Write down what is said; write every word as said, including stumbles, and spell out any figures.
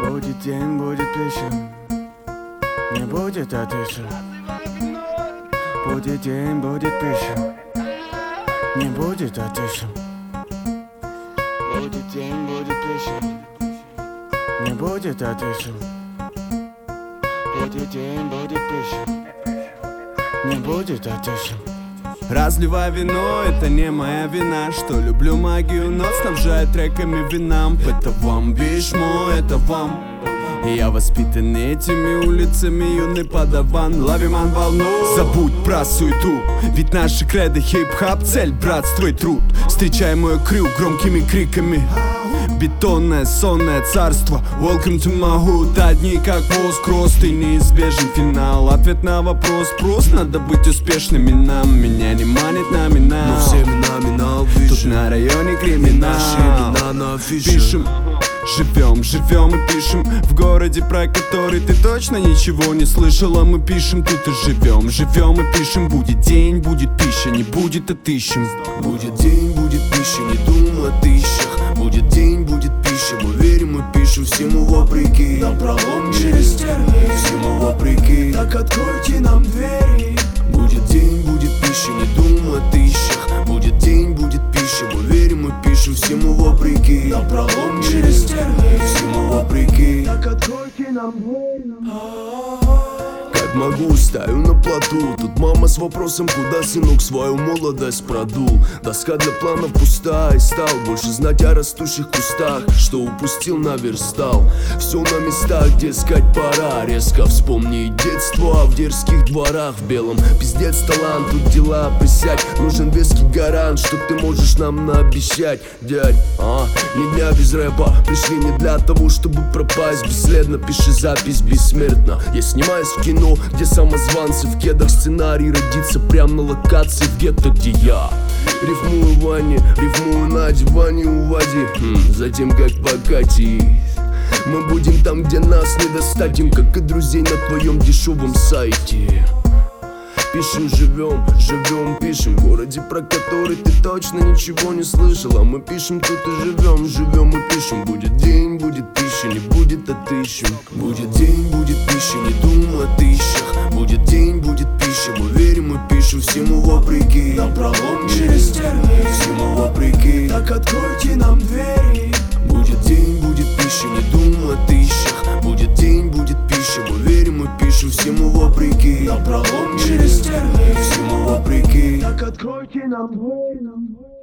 Будет день, будет пища, не будет отдыша. Будет день, будет пища, не будет отдыша. Будет день, будет пища, не будет отдыша. Будет день, будет пища, не будет отдыша. Разливай вино, это не моя вина, что люблю магию, но снабжаю треками винам. Это вам, видишь мой, это вам. И я воспитан этими улицами, юный подаван. Ловиман волну, забудь про суету, ведь наши кредо хип-хап, цель, братство и труд. Встречай мой крю громкими криками. Бетонное сонное царство, welcome to my hood. Одни как воск, рост и неизбежен финал. Ответ на вопрос прост, надо быть успешными нам. Меня не манит номинал, но всеми номинал выше. Тут на районе криминал. Наши имена на афише. Пишем, живем, живем и пишем в городе, про который ты точно ничего не слышала. Мы пишем, тут и живем, живем и пишем. Будет день, будет пища, не будет отыщем. Будет день, будет пища, не думай о тысячах. Будет день, будет пища, мы верим и пишем всему вопреки. На пролом через тернии, всему вопреки. Так откройте нам двери. Будет день, будет пища, не думай о тысячах. Будет день, будет пища, мы верим и пишем всему вопреки. На пролом через тернии, всему вопреки. Так откройте нам двери. Как могу, стою на плоту. Тут мама с вопросом, куда сынок свою молодость продул. Доска для планов пустая, и стал больше знать о растущих кустах. Что упустил, наверстал. Все на местах, где искать пора. Резко вспомни детство, а в дерзких дворах. В белом пиздец талант, тут дела присядь. Нужен веский гарант, что ты можешь нам наобещать, дядь. А, ни дня без рэпа. Пришли не для того, чтобы пропасть бесследно. Пиши запись бессмертно. Я снимаюсь в кино, где самозванцы в кедах. Сценарий родится прям на локации в гетто, где я рифмую в ванне, рифмую на диване у Вади. хм, Затем как покатить. Мы будем там, где нас не достатим, как и друзей на твоем дешевом сайте. Пишем, живем, живем, пишем в городе, про который ты точно ничего не слышал. А мы пишем, тут и живем, живем и пишем. Будет день, будет пища, не будет отыщем. Будет день, будет пища, не думай о тысячах. Будет день, будет пища, мы верим и пишем всему вопреки. На пролом через тернии, всему вопреки. Так откройте нам двери. Будет день, будет пища, не думай о тысячах. Будет день, будет пища, мы верим и пишем всему вопреки. На пролом через тернии, всему вопреки. Так откройте нам двери.